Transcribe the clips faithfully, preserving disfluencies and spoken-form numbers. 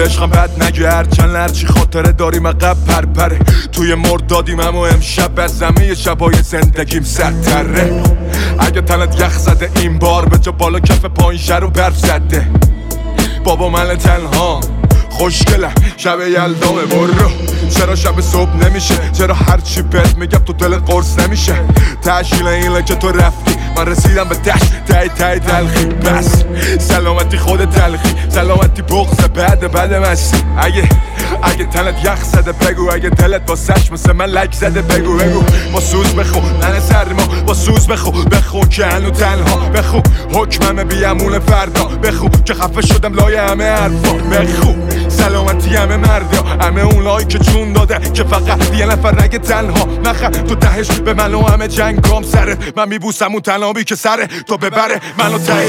عشقم بد نگه چند هرچی خاطره داریم عقب پرپره توی مردادیم اما امشب از همه شبای زندگیم سرتره اگه تنت یخ زده این بار به جا بالا کف پایین شر و برف زده بابا من تنها خوشگلم شب یلدامه برو چرا شب صبح نمیشه چرا هرچی بهت میگم تو دلت قرص نمیشه تشکیل اینه که تو رفتی من رسیدم به تش تای تای تلخی بس سلامتی خود تلخی سلامتی بغض بعد بعد مستی اگه اگه تنت یخ زده بگو اگه دلت با سش مثل من لک زده بگو بگو با سوز بخون ننه سرما با سوز بخون بخون که هنو تنها بخون حکمم بیامون فردا بخون که خفه شدم لای همه حرفا بخون سلامتی همه مردا همه اونایی که جون داده که فقط یه نفر نگه تنها نخر تو دهش به من و همه جنگام سره من میبوسم اون تنابی که سره تو ببره منو تایی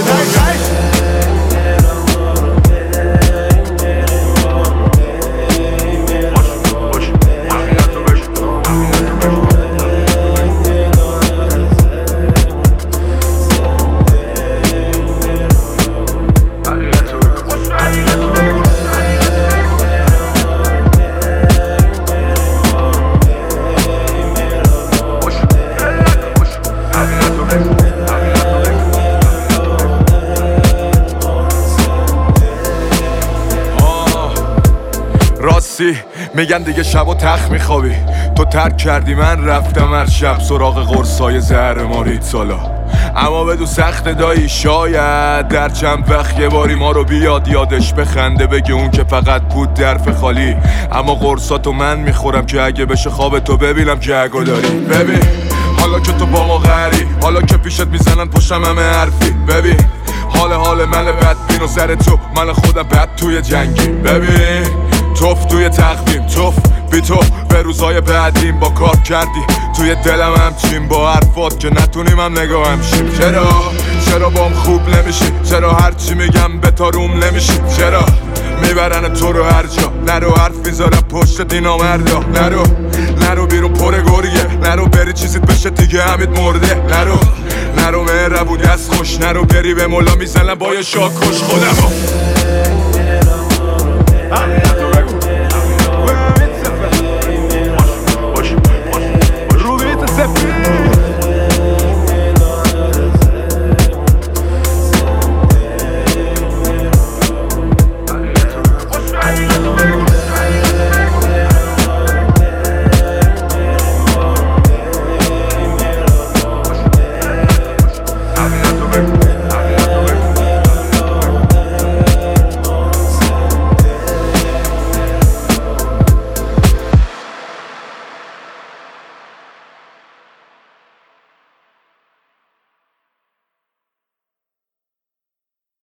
راستی میگن دیگه شب و تخت میخوابی تو ترک کردی من رفتم هر شب سراغ قرصای زهر مارید سالا اما بدو سخت دایی شاید در چند وقت یه باری ما رو بیاد یادش بخنده بگه اون که فقط بود درف خالی اما قرصاتو من میخورم که اگه بشه خواب تو ببینم که اگه داری ببین حالا که تو با ما غری حالا که پیشت میزنن پشتم همه حرفی ببین حال حال من بدبین و سر تو من خودم بد توی جنگی ببین توف توی تقویم توف بی تو به روزای بعدیم با کار کردی توی دلم همچین با حرفات که نتونیم هم نگاه همشیم چرا چرا بام خوب نمیشی چرا هرچی میگم به تاروم نمیشی چرا میبرن تو رو هر جا نرو حرف میذارم پشت دینا مردا نرو نرو بیرون پر گریه نرو بری چیزیت بشه دیگه همید مرده نرو نرو مهربونی از خوش نرو بری به مولا میزنم با یه شاکش خودمو